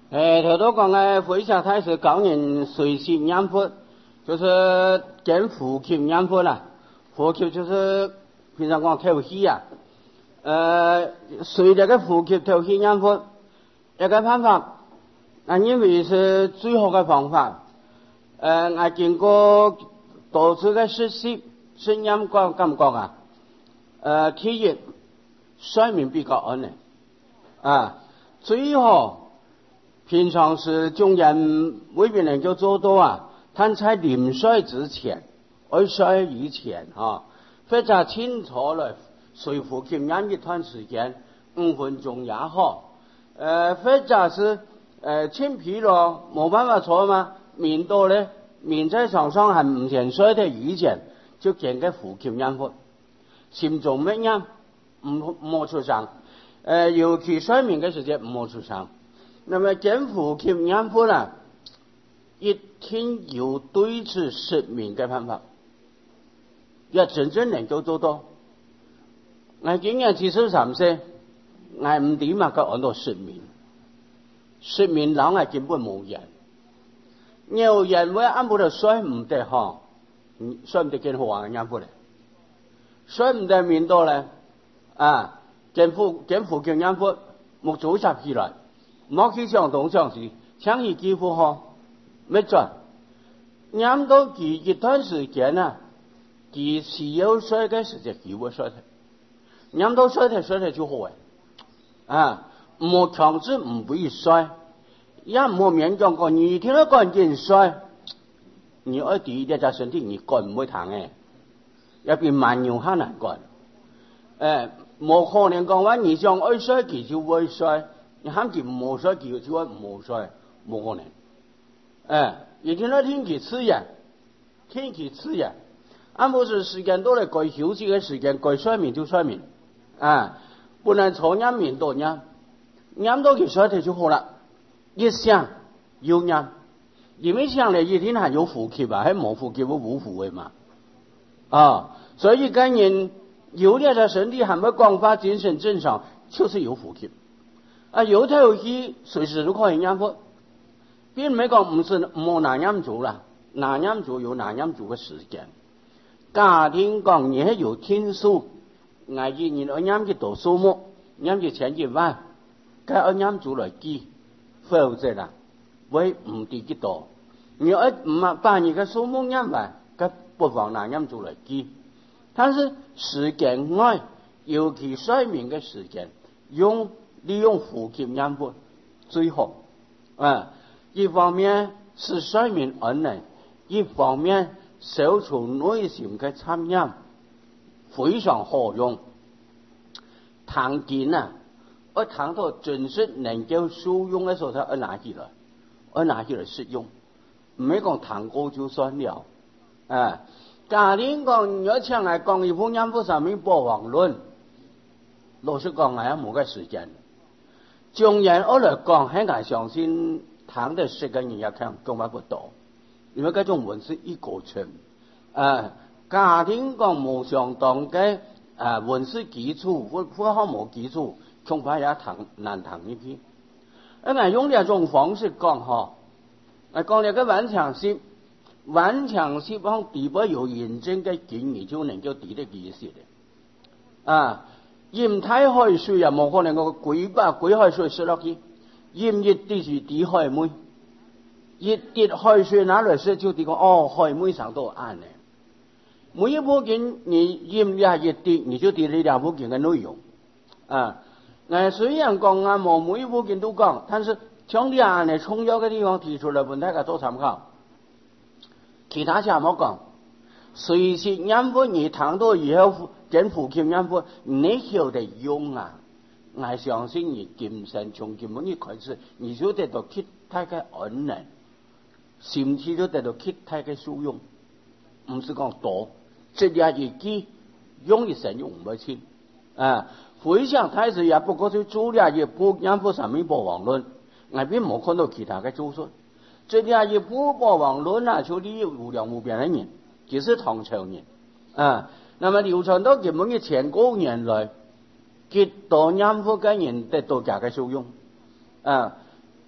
头都讲嘅回向太师教人随喜念佛，就是跟呼吸念佛啦。呼吸就是平常讲透气啊。随着个呼吸透气念佛，一个方法，我认为是最好的方法。我经过多次嘅实习，实验讲感唔讲啊？第一，睡眠比较安宁啊，最好。平常是中人未必能够做到啊，但在临睡之前、睡以前啊，或者清楚了睡呼吸念一段时间，5分钟也好。或者是清疲劳冇办法做嘛，面到咧面在床上还唔想睡的以前，就见个呼吸念佛，心中乜念唔好出声。尤其睡眠嘅时间唔好出声。那么跟呼吸念佛啦，一定有对治失眠嘅办法，要真正能够做到。我今年73岁，我唔點啊個按到失眠，失眠人係根本冇人，有人會按部就睡唔得嗬，睡唔得跟好玩念佛咧，睡唔得面到咧跟呼吸念佛，冇組織起來。冇去想東想西，想去幾乎嗬，沒轉。念到佢一段時間啊，佢需要睡嘅時間佢會睡嘅，念到睡得就好冇強制唔可以睡，也冇勉強講你聽到趕緊睡，你愛第一隻身體你趕唔會疼嘅，入邊慢牛很難趕。冇可能講話你想愛睡佢就會睡。你喊佢唔好睡，佢就話唔好睡，冇可能。一天到天氣刺激，按不是時間到了該休息嘅時間，該睡眠就睡眠，不能錯念面多念，念到佢睡得就好了。一想又念，因為想咧一天還有呼吸啊，還冇呼吸冇無呼嘅嘛。所以個人有呢個身體還沒廣發精神正常，就是有呼吸。有透氣隨時都可以念佛，並唔係講唔是冇難念做啦，難念做有難念做嘅時間。家庭講你係有天數，我一年要念幾多數目，念幾千幾萬，該要念做來記，否則啦會唔得幾多。你要把你嘅數目念完，該不妨難念做來記。但是時間外，尤其睡眠嘅時間，利用呼吸念佛最好。一方面是睡眠安寧，一方面消除內心嘅參念，非常好用。糖經我糖到真實能夠使用嘅時候，才拿起來使用，唔係講糖過就算了。家庭講你要請來講一部念佛上面播網論，老實講我也冇個時間。中人我來講，喺我相信談的時間人也看講法不多，因為嗰種文是一個層。家庭講冇相當嘅文字基礎，或好冇基礎，恐怕也難談一啲。我用呢種方式講講呢個頑強性往地步有認真嘅經驗就能夠抵得意思嘅。鹽太海水又冇可能個鬼海水食落去，鹽一滴是滴海妹，一滴海水拿來食就滴個海妹上到岸咧。每一部經你鹽呀一滴，你就滴了兩部經嘅內容。雖然講冇每一部經都講，但是將啲岸咧重要嘅地方提出來，問大家做參考。其他就冇講，隨時念佛你談到以後。跟呼吸念佛，你曉得用我相信你今生從根本一開始，你就得到極大嘅安寧，甚至都得到極大嘅受用。唔是講多，這兩日記用一生用唔會清。回想太時也不過就做兩日部念佛上面播網論，我並冇看到其他嘅做法。這兩日部播網論就你無量無邊嘅人，其實唐朝人那麼流傳到根本嘅千古年來，極多念佛嘅人得到這個受用。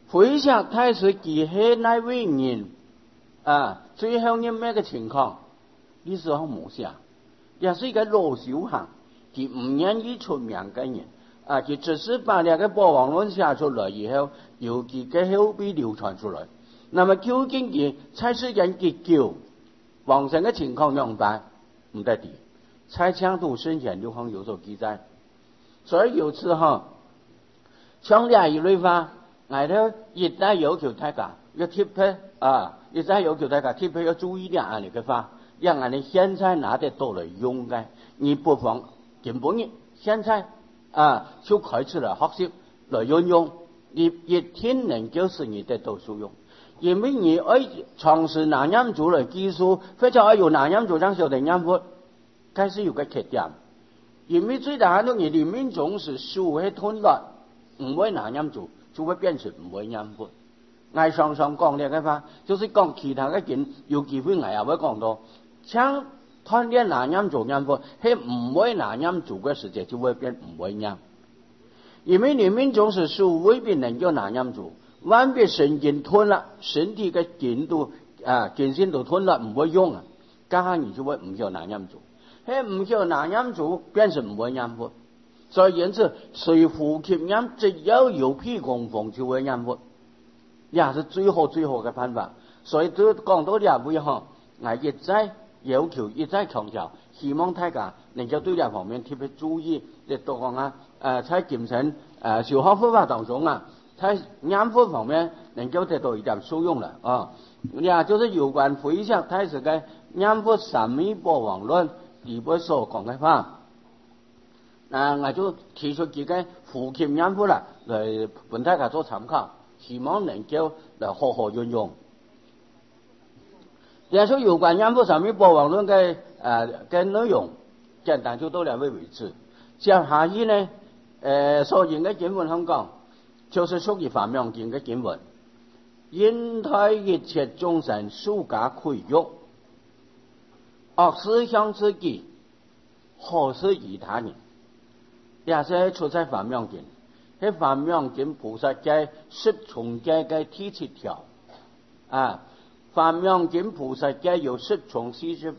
回想太史记係那位人最後因咩嘅情況，歷史上冇寫，也是一個老小行，佢唔願意出名嘅人，佢只是把呢個國王論寫出來以後，由佢嘅後輩流傳出來。那麼究竟佢蔡世人結構王成嘅情況樣辦？唔得啲，蔡強度生前流行有所記載，所以有次像呢一類話，我哋一旦要求大家要貼批一旦要求大家貼批要注意啲案例嘅話，讓我哋現在拿得到嚟用嘅，你不妨根本嘅現在就開始嚟學習嚟運用，你一天能夠使你得到使用。因為你愛從事南音組嘅技術，或者愛用南音組將小的音符，該是有個缺點。因為最大限度你裡面總是數會吞落，唔會南音組就會變成唔會音符。我常常講呢個話，就是講其他嘅人有機會我也會講到，像鍛鍊南音組音符，係唔會南音組嘅時間就會變唔會音。因為裡面總是數未必能夠南音組。萬別神經吞了，身體嘅筋度筋線都吞了，唔會用剛好你就會唔曉南音組，係唔曉南音組變成唔會音符。所以因此，隨呼吸音只要有屁功夫就會音符，也是最好嘅辦法。所以都講到呢位我一再要求，一再強調，希望大家能夠對呢方面特別注意。亦都講在檢診小學方法當中在音符方面能夠得到一點受用了也就是有關回想太史嘅音符三味播王論裡邊所講嘅話，我就提出幾個呼吸音符來俾大家做參考，希望能夠來好好運用。也就有關音符三味播王論嘅內容，簡單就到兩位為止。接下來呢所引嘅經文香港。就是屬於法명經嘅經文，因待一切眾生數家俱欲，惡思想之己，何施於他人？也是出在法명經，喺法명經菩薩戒十重戒嘅第七條法명經菩薩戒有十重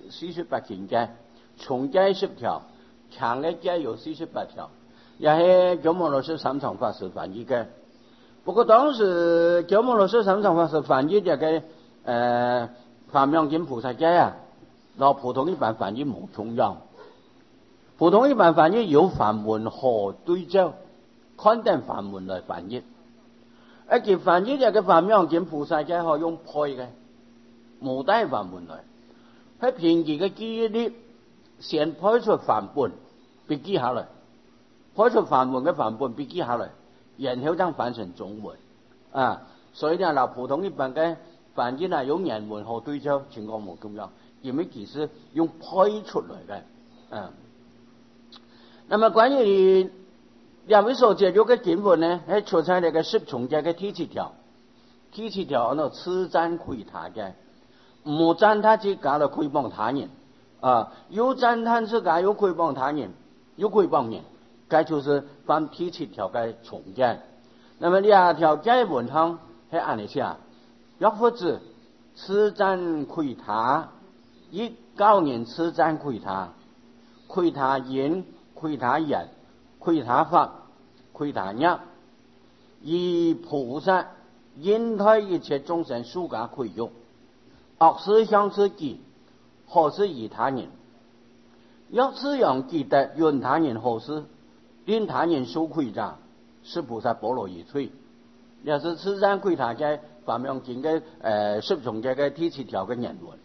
48境界，重戒10條，強嘅戒有48條，也係九摩羅什三藏法師翻譯嘅。不過當時九摩羅什三藏法師翻譯嘅法명經菩薩戒和普通一般翻譯冇重要。普通一般翻譯有梵文和對照，看定梵文來翻譯。佢翻譯嘅法명經菩薩戒可用配嘅，冇帶梵文來。喺平時嘅記憶力，先配出梵本，筆記下來，配出梵文嘅梵本筆記下來。然後將翻成中文所以呢普通一般嘅翻譯用原文和對照情況冇重要，因為其實用配出來嘅那麼關於兩位所解讀嘅經文呢，係出在那個十重戒嘅第七條按照此讚毀他嘅，唔讚他之家嚟誹謗他人有讚他之家有誹謗他人，有誹謗人。該就是犯第七條嘅重戒。那麼兩條戒文上係按一下，若否則此讚毀他，一教人此讚毀他，毀他言，毀他言，毀他法，毀他業，以菩薩因待一切眾生數家俱欲，惡思想之己，何施於他人？若此樣記得願他人何施？令他人受虧障，是菩薩般若意趣。也是此讚毀他嘅法명經嘅十重戒嘅第七條嘅原文。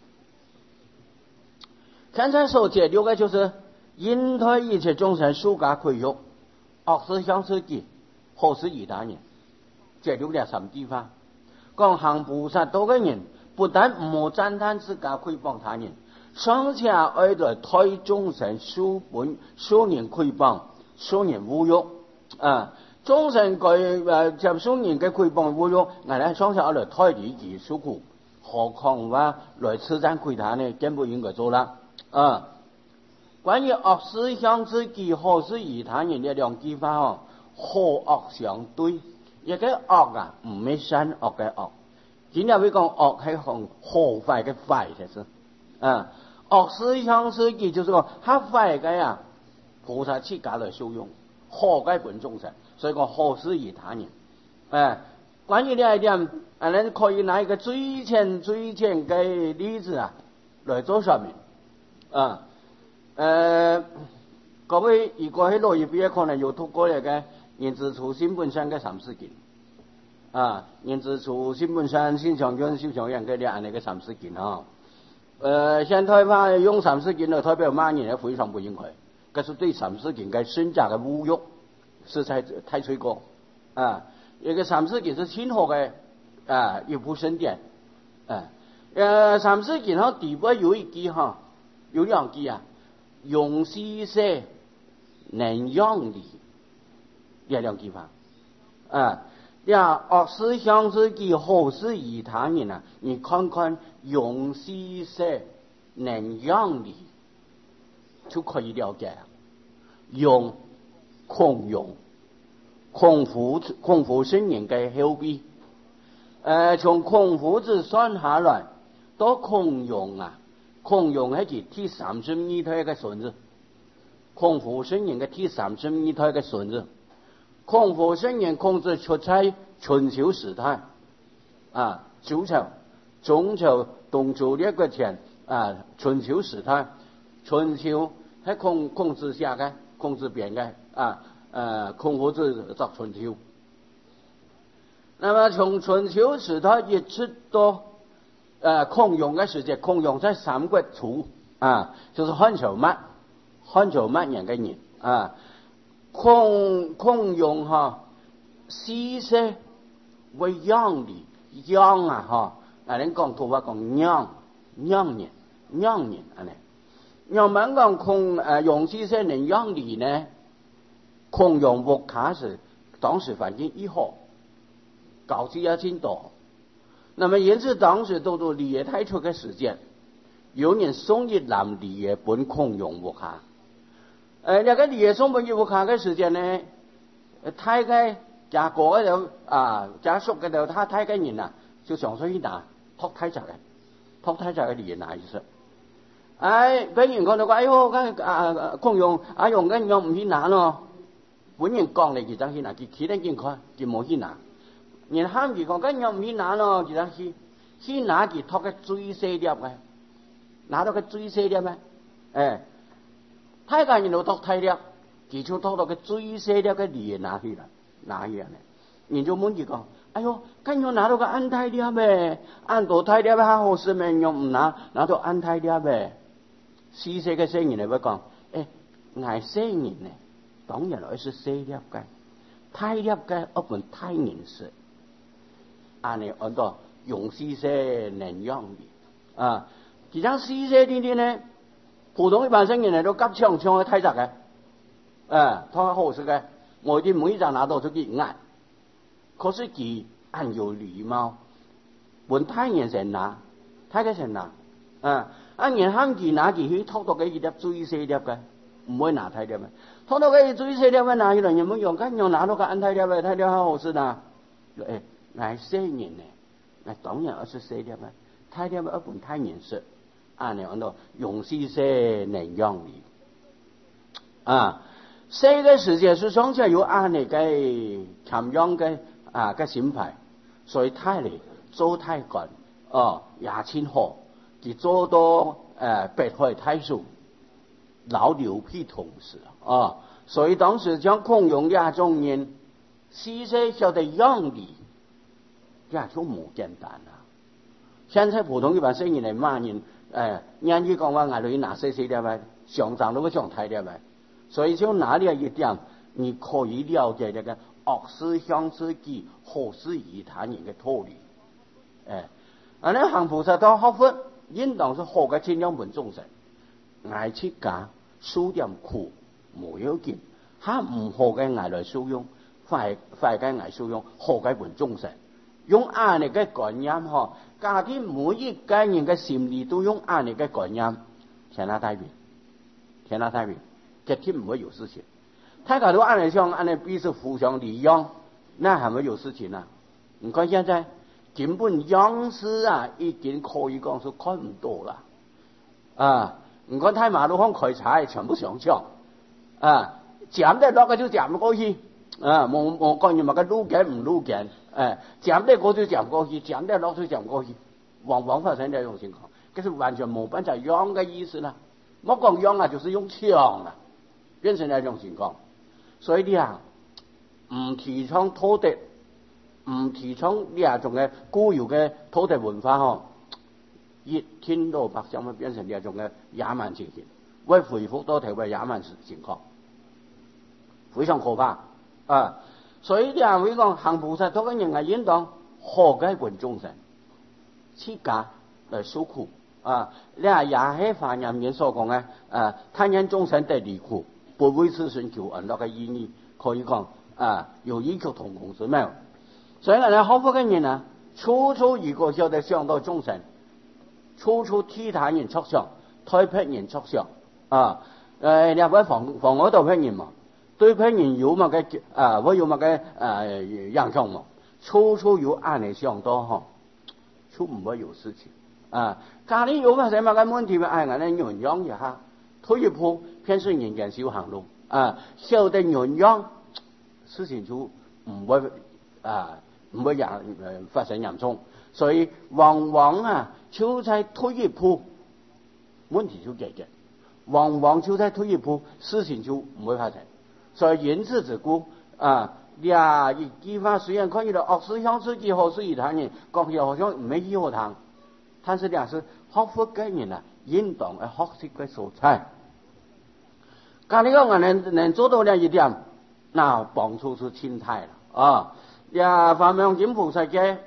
剛才所解讀嘅就是因待一切眾生數家俱欲，惡思想之己，何施於他人？解讀了三地方，講行菩薩道嘅人，不但唔讚歎自家誹謗他人，尚且愛來推眾生數人誹謗。數人侮辱眾生接數人嘅誹謗侮辱，我哋雙手來推理其受苦，何況話來此讚毀他呢？根本應該做啦關於惡思想之己，何施於他人嘅兩句話何惡相對， 一個惡啊，唔係善惡嘅惡。今日會講惡係講好壞嘅壞，其實啊，惡思想思己就是講他壞嘅呀，菩薩自家來受用，好嘅本眾生，所以講好施於他人。關於呢一點，你可以拿一個最淺嘅例子啊來做說明。各位如果喺落葉邊可能有讀過嚟嘅人之初性本善嘅三世經人之初性本善，性相近，習相遠嘅兩個三世經現在話用三世經嚟代表罵人，非常不應該，這是對三世經嘅深加嘅侮辱，實在太罪過一個三世經是清河嘅一部聖典三世經底部有一句有兩句用施捨能讓利，這兩句話惡思想思己，好施於他人你看看用施捨能讓利就可以了解用孔融孔夫聖人嘅後輩從孔夫子算下來到孔融孔融係佢第32胎嘅孫子，孔夫聖人嘅第32胎嘅孫子。孔夫聖人孔子出在春秋時代周朝、中朝、東周列國前春秋時代，春秋係孔子寫嘅，孔子編嘅孔夫子作春秋。那麼從春秋時代一直到孔融嘅時節，孔融在三國初就是漢朝末年嘅人孔融施捨為讓利，讓人講土話講讓人要問講用施捨能讓利呢？孔融不卡是當時環境一好，高級也挺多。那麼因此當時都李爺太初嘅時間，有人送一籃李爺本孔融不卡。那個李爺送本不卡嘅時間呢，太嘅家國嘅就家屬嘅就他太嘅人就上水去拿託太宅嘅李爺拿意思。本人講到話，哎呦，孔融用緊用唔去拿咯。本人講嚟佢就去拿，佢企得見佢，佢冇去拿。人喊佢講緊用唔去拿咯，佢就去拿佢託嘅最細粒嘅，拿到嘅最細粒嘅，太監人都託太粒，佢就託到嘅最細粒嘅李爺拿去啦，人就問佢講，哎呦，緊用拿到個安太粒咩？安到太粒還好事咩？用唔拿到安太粒咩？施捨嘅聖人嚟講，捱聖人呢？當然係細粒嘅，太粒嘅一本太人事，你按照用施捨能讓利其實施捨呢啲呢，普通一般聖人嚟都急搶去太窄嘅，他好事嘅，我哋每一張拿到出去按，可是佢按有禮貌，本太人先拿，太嘅先拿，人喊佢拿佢去托到嘅一粒最細粒嘅。唔會拿太粒嘅，拖到佢最細粒嘅拿去了，人冇用緊，用拿到個安太粒嘅，太粒好事啦。係聖人呢，當然係細粒嘅，太粒一本太人事，你講到用施捨能讓利細嘅世界是上下有你嘅謙讓嘅嘅心態，所以太嚟做太幹也清好，佢做到北海太守。老劉辟同時所以當時將孔融兩種人施捨曉得讓利，這就冇簡單啦。現在普通一般聖人嚟罵人，人哋講話我哋拿細細粒上漲到個上太粒所以就拿了一點，你可以了解這個惡思想思己，好施於他人嘅道理。你行菩薩道學佛，應當是好嘅盡量本眾生。愛出家受點苦冇要緊，他唔好嘅愛來受用，快嘅愛受用，好嘅本眾生。用安尼嘅觀念家庭每一個人嘅心理都用安尼嘅觀念，天下太平，決定唔會有事情。大家都安尼想，安尼彼此互相利用， 那还没有事情啊。你看现在根本央视啊，已经可以讲是看唔到了啊。你看太马路上开采全部上墙啊，giảm得落嘅就giảm過去啊，冇講你話嘅路緊唔路緊，減得過就減過去，減得落就減過去，往往發生這種情況，這是完全冇辦法用嘅意思啦。冇講用啊，就是用槍啦，變成那種情況。所以你啊，唔提倡土地，唔提倡呢種嘅固有嘅土地文化嗬，一天到晚將會變成呢種嘅野蠻情形，會恢復到台灣野蠻情況，非常可怕啊！所以你啊，會講行菩薩道嘅人係應當何解本眾生，持家來受苦啊！你啊也係梵行人所講嘅貪願眾生得離苦，不為此尋求安樂嘅意義，可以講有異曲同工之妙。所以我哋學佛嘅人啊，處處如果曉得想到眾生，處處替他人着想，替別人着想啊！你話防我度別人嘛，對別人有乜嘅我有乜嘅影響嘛？處處有按嚟想到嗬，就唔會有事情啊！家裏有乜什麼嘅問題，我哋醞釀一下，退一步，偏是人間小行路啊！曉得醞釀，事情就唔會發生嚴重，所以往往就在退一步，問題就解決；往往就在退一步，事情就唔會發生。所以因此之故一句話雖然看起來惡事向自己，好事與他人，講起來好像沒意好談，但是是學佛嘅人應當學習嘅素材。咁呢個我能做到呢一點，那幫助是輕大了法明經菩薩嘅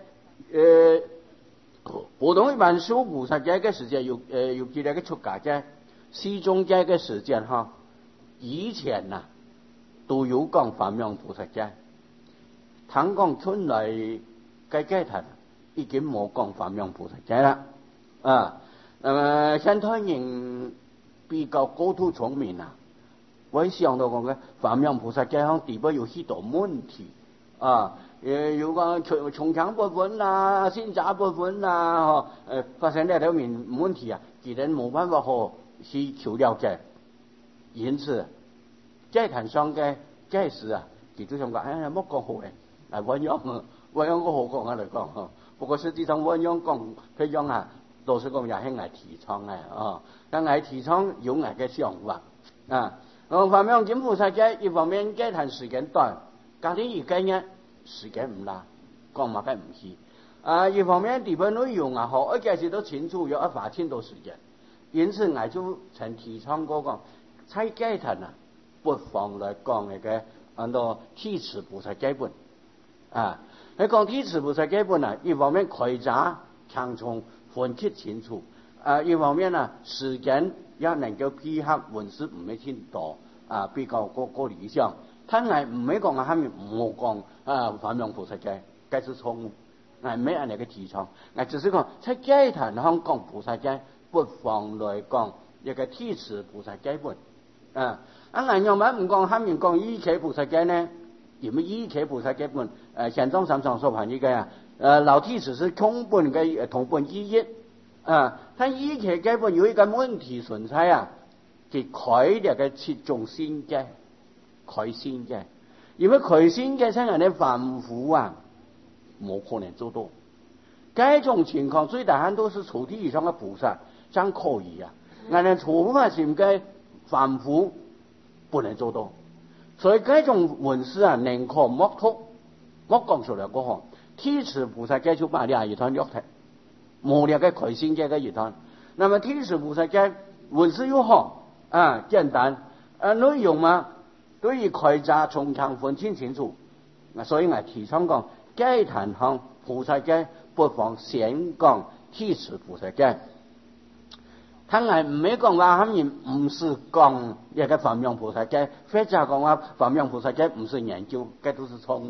普通一般修菩薩嘅時間有幾多個出家嘅四眾嘅時間以前都有講法明菩薩嘅，倘講出來嘅階段已經冇講法明菩薩嘅啦現代人比較高度聰明我想到講嘅法明菩薩嘅地方有許多問題有個從強部分先雜部分發生呢條問題既然冇辦法去求了解，因此階談上嘅解釋其中想講冇講好嘅醞釀個好講嚟講不過實際上醞釀講譬如都是講也係愛提倡嘅但愛提倡有愛嘅想法法明經菩薩嘅一方面階談時間短，家庭一概呢時間唔拉，講乜嘅唔係一方面地方內容好，一解釋都清楚，要花挺多時間，因此我就曾提倡過講，在階談不妨來講那個按照體持菩薩基本你講體持菩薩基本一方面開閘強重分析清楚一方面時間也能夠配合文字唔係挺多比較個理想。他係唔係講下面唔好講法明菩薩嘅，這是錯誤。沒按那個提倡，只是講在階談上講菩薩嘅，不妨來講一個體持菩薩基本有乜唔講下面講依期菩薩嘅呢？因為依期菩薩基本現狀上所談呢個老體持是同本意義但依期基本有一個問題存在佢開呢個切中心嘅。開心嘅，因為開心嘅親人嘅反覆冇可能做到。這種情況最大限度是初地以上嘅菩薩真可以我哋初發心嘅反覆不能做到。所以這種文字寧可莫讀，莫講出來嗰行。體持菩薩嘅就把呢一段約題，冇呢個開心嘅一段。那麼體持菩薩嘅文字又好簡單內容對於開閘從強分清清楚所以我提倡講階談上菩薩嘅不妨先講體持菩薩嘅他係唔係講話他們唔是講一個法明菩薩嘅或者講話法明菩薩嘅唔是研究，這都是錯誤。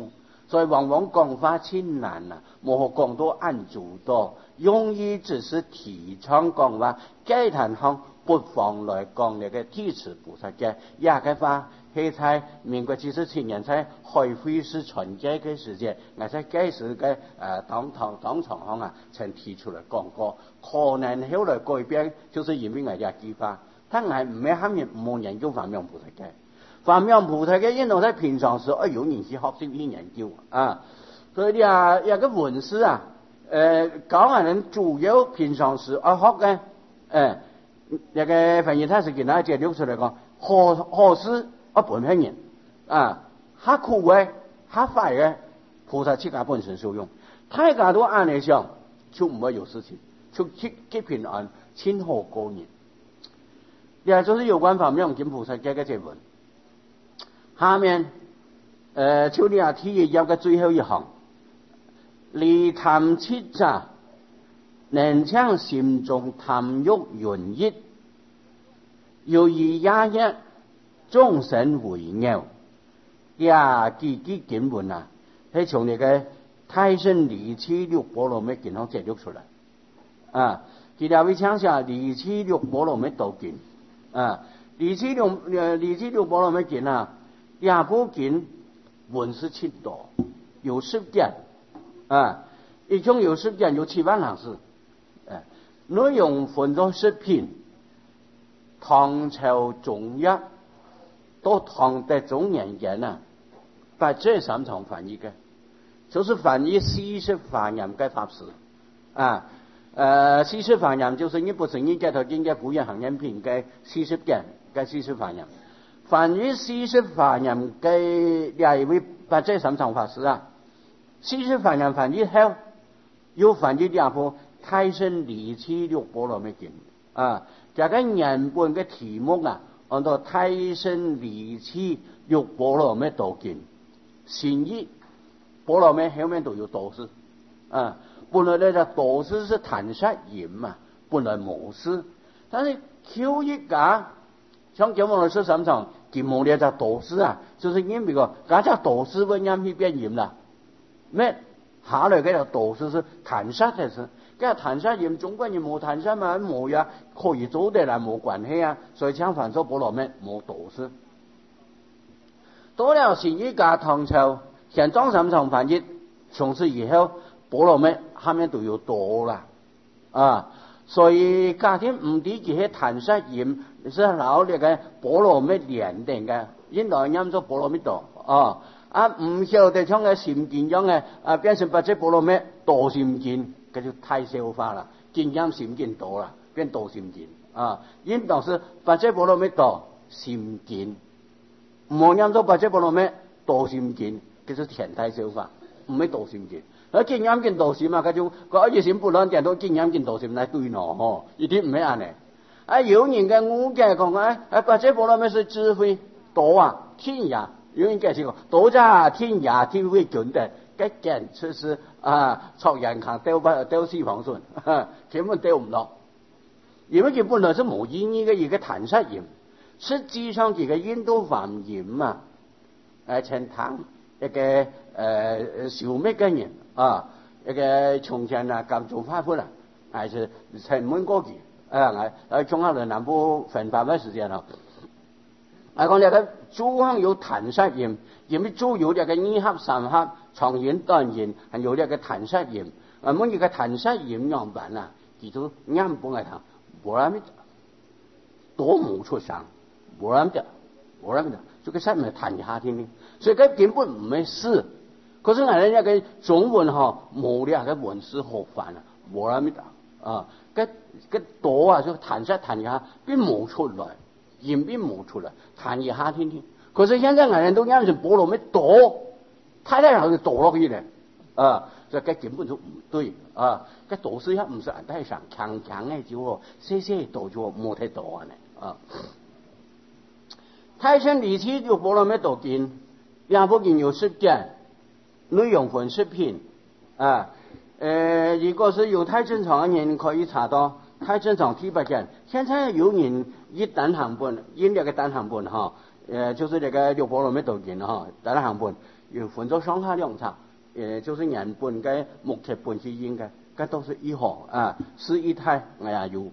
所以往往讲话很难啊，冇好讲到按主多，用意只是提倡讲话，该谈行不妨来讲那个地持菩萨嘅，也个话。现在民国77年在开会是传教嘅时间，我在该时嘅当场上啊，曾提出来讲过，可能后来改变，就是因为我哋计划，但系唔系下面冇研究法明菩萨嘅，法明菩萨嘅因为在平常时有人去学习去研究啊，所以有个文史啊，讲人主要平常时学嘅，那个反正他是给大家介绍出来讲，何事？本身人啊，他苦嘅，他快嘅，菩萨自家本身受用，大家都按理想，就唔会有事情，就极平安，亲和过年。也就是有关方面跟菩萨嘅这文。下面就你啊提议有个最后一行，离贪七者，能将心中贪欲润益，又以压抑。众生为拗，也几经文啊，係從你嘅太上離痴六波羅蜜經上摘錄出來啊。佢哋會講下離痴六波羅蜜道經啊，離痴六波羅蜜經啊，也部經文是七多，有10件啊，一共有10件，有7萬行字，內容分作10篇，唐朝中藥。都唐代中年人啊，把这3場翻譯嘅，就是翻譯40法任嘅法師啊，40法任就是一部成語嘅頭經嘅古人行人篇嘅40件嘅40法任，翻譯40法任嘅另一位把這3場法師啊，40法任翻譯後，又翻譯兩部太上離痴六波羅蜜經啊，這個原本嘅題目啊。按照太上離痴六波羅蜜道經，善意波羅蜜後面都有道士啊。本來呢，道士是談殺淫嘛，本來冇事，但是求一家像叫我哋說3場，佢冇呢隻道士啊，就是因為個嗰隻道士會引起變淫啦。咩下來嗰隻道士是談殺嘅事。咁談殺業，中國人冇談殺嘛，冇呀，可以做得啦，冇關係啊，所以相反說波羅蜜冇道士。到了善依家唐朝，像張三藏翻譯，從此以後波羅蜜下面都有道啦，啊，所以家庭唔止佢係談殺業，是攞呢個波羅蜜連定嘅，應該啱咗波羅蜜道啊，唔曉得將個禪見樣嘅變成八隻波羅蜜道禪見。這就太消化了，經驗禪見多了，變道禪見啊！應當是八隻波羅蜜道禪見，冇驗到八隻波羅蜜道禪見，叫做全太消化，唔係道禪見。而經驗見道禪啊，佢就嗰一禪不亂點到經驗見道禪嚟對咯，嗬，一啲唔係咁嘅。有人嘅誤解講八隻波羅蜜是智慧道啊，天涯，有人解釋講道在天涯，天慧盡的。cái kiện就是草原上丟西方順，根本丟唔落。因為佢本來是冇意義嘅一個談殺業，實際上佢嘅印度梵業啊，陳唐一個小滅嘅人啊，一個從前啊咁做法律啊，還是陳滿過去中國南部分法嘅時間啊，講呢個主行有談殺業，因為主有呢個2合3合。長言短言，還有呢個談殺業，咁呢個談殺業樣板啊，佢都啱本嚟談，冇咁嘅多冇出聲，冇咁嘅，就個殺咪談一下聽，所以佢根本唔係事。可是人家個中文冇呢個文字好煩啊，冇咁嘅啊，個多啊就談殺談一下，並冇出來，言並冇出來，談一下聽聽。可是現在人都啱成波羅蜜多。太太人就倒落去咧，所以佢根本就唔對啊！佢道士一唔是人太上強嘅就喎，些道就冇太多啊！太上離痴六波羅蜜道經，兩部經有10件，內容分10篇啊。如果是有太正常嘅人可以查到太正常第8件。現在有人以單行本，印呢個單行本就是呢個六波羅蜜道經單行本。 又分作上下两场，就是原本嘅目前本是应该，这都是一行啊，是一体哎呀有。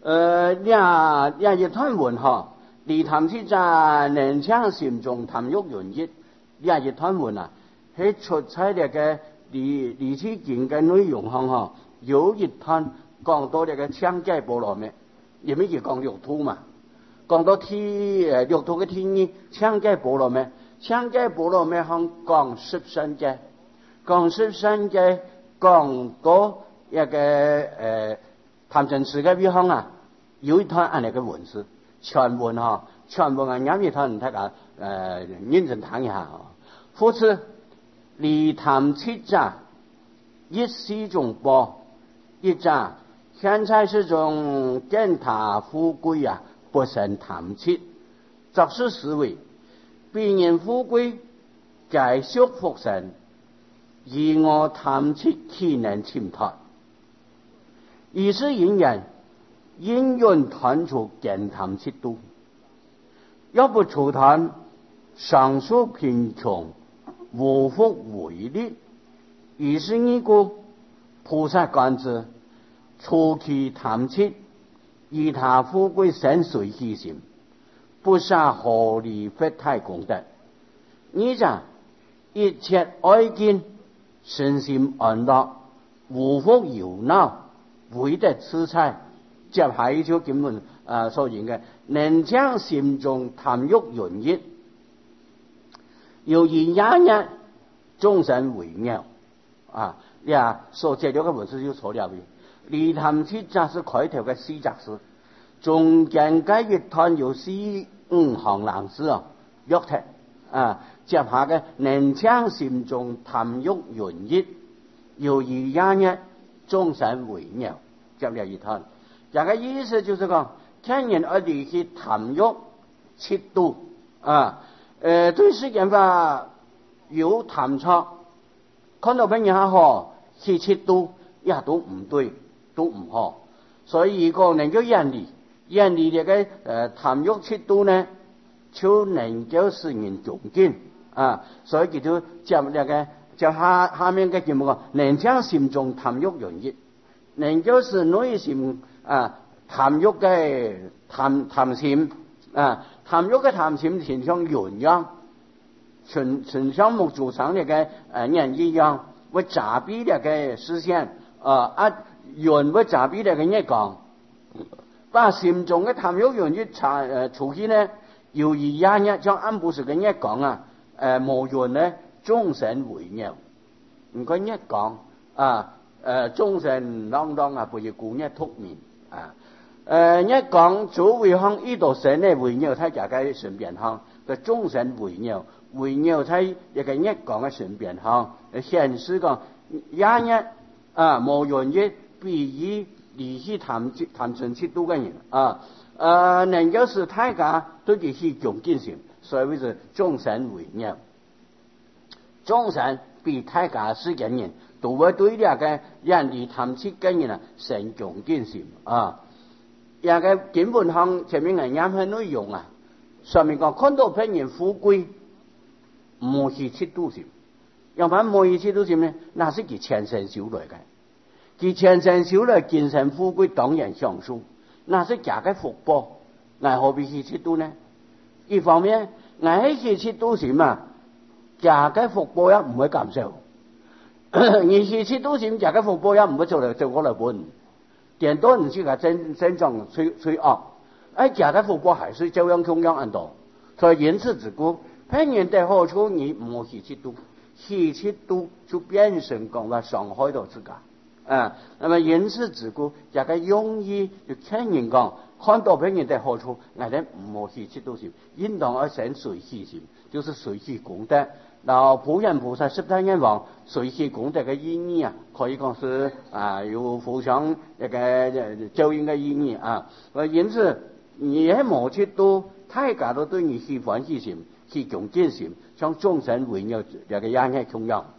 一段文哈，离谈之在年轻心中谈育原意，一段文啊，喺出彩嘅历史经嘅内容上哈，有一段讲到嘅창제部落咩，因為佢講綠土嘛，講到綠土嘅天意，창제部落咩，창제部落咩向講13節，講13節講到一個談真詞嘅地方啊，有一段安尼嘅文字，全文啊，啱一段大家認真睇一下啊。夫子離談七者，一是種報，一者現在是種踐踏富貴啊，不勝談七，作是思維，必然富貴，繼續復生，而我談七豈能侵託？以是因人，因緣斷除見談七度，若不除斷，上述貧窮，無復為力。於是呢個菩薩觀之，除其談七，以他富貴生隨喜心，不殺何離佛太功德。呢就一切愛見，身心安樂，無復擾惱，唯得自在。接下一條經文所言嘅，能將心中談育原意，由於廿日眾生為妙啊！你啊所借咗嘅文字就錯了嘅。離談七則是開頭嘅四則詩，中間嘅一段有4、5行難字啊，約題啊。接下嘅能將心中談育原意，由於廿日眾生為妙，接了一段。這個意思就是講，聽人而離去談育七度啊，對世間法有談錯，看到別人好去七度也都唔對，都唔好，所以如果能夠遠離這個談育七度呢，就能夠使人恭敬啊，所以叫做接那個就下面嘅節目講，能將心中談育原意，能夠使內心談育嘅談心啊，談育嘅談心全像原樣，全像木組成嘅人一樣，會遮蔽嘅嘅視線原會遮蔽嘅嘅講，把心中嘅談育原意除去呢，由於廿日將安布斯嘅一講啊，無緣呢眾生為妙，唔該一講眾生啷當啊，不如故一突面啊。一講祖為行依度神呢為妙，睇大家順便行個眾生為妙睇一個一講嘅順便行，顯示講廿日無原意必以離去談真七度嘅人能夠使大家對佢去恭敬心，所以為是眾生為妙，眾生比大家是嘅人都會對呢個人離談七嘅人生恭敬心啊。也個經文上前面係啱嘅內容啊，上面講看到別人富貴，無去七度心，要不然無去七度心呢，那是佢前生修來嘅，佢前生修來今生富貴當然享受，那是假嘅福報，我何必去七度呢？一方面，我去七度心啊，假嘅福報也唔會感受，你去七度心，假嘅福報也唔會做我來本。點都唔知佢真正吹惡，假嘅福報還是照樣同樣安度，所以因此之故，別人的好處你唔好去七度，去七度就變成講話傷害到自家那麼因此之故，這個容易就聽人講，看到別人的好處，我哋唔好去七度心，應當而生隨喜心，就是隨喜功德。然後普賢菩薩十大願王隨喜功德嘅意義啊，可以講是有互相一個照應嘅意義啊。因此你喺某七度，大家都對你喜歡喜心，去恭敬心，像眾生為妙這個樣嘅同樣。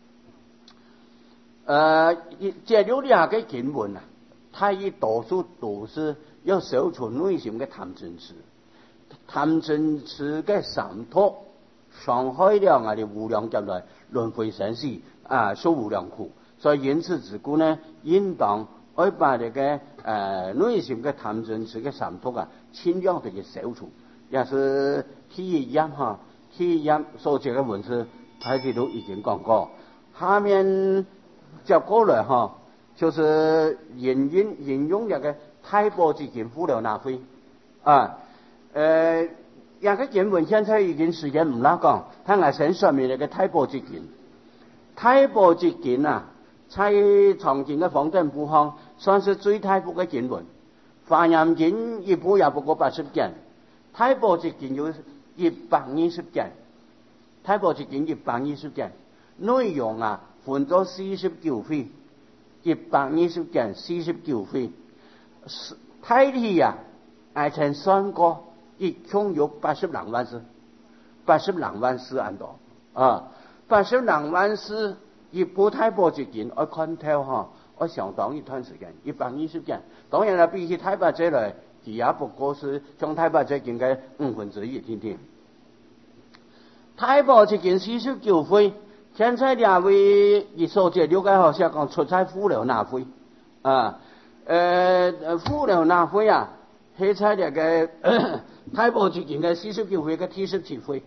這了兩個經文啊，他以多數都是要守住內心嘅談真詞嘅上托。 上海了我哋无量劫来轮回生死受无量苦，所以因此自古呢，应当要把这个内心嘅贪嗔痴嘅三毒尽量的去消除。也是第一页第一页所这个文字，他哋都已经讲过。下面接过来就是引用那个太波之经富了那非那个经文现在已经时间唔拉讲，睇下先上面那个太波之经。太波之经在藏经嘅方正部方算是最太波嘅经文。华严经一部也不过80件，太波之经有120件，太波之经120件，内容分咗49回，120件49回，太题挨成3个，一共有80万字，80万字咁多，80万字一部太波之经，我看透我相当一段时间，120件。当然啦，比起太白者来，佢也不过是将太白者经嘅1/5，听听。太白之经49回，现在两位一所这了解下讲出在富了那回富了那回系在那个太白之经嘅49回嘅第17回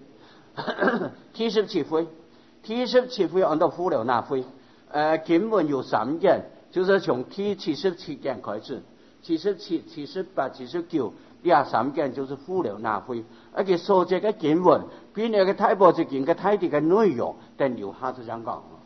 第17回按照富了那回经文有3件。就是从第77件开始，77、78、79，呢3件就是富了那非。而且所这个经文比那个太波之经嘅太啲嘅内容，等留下次讲讲。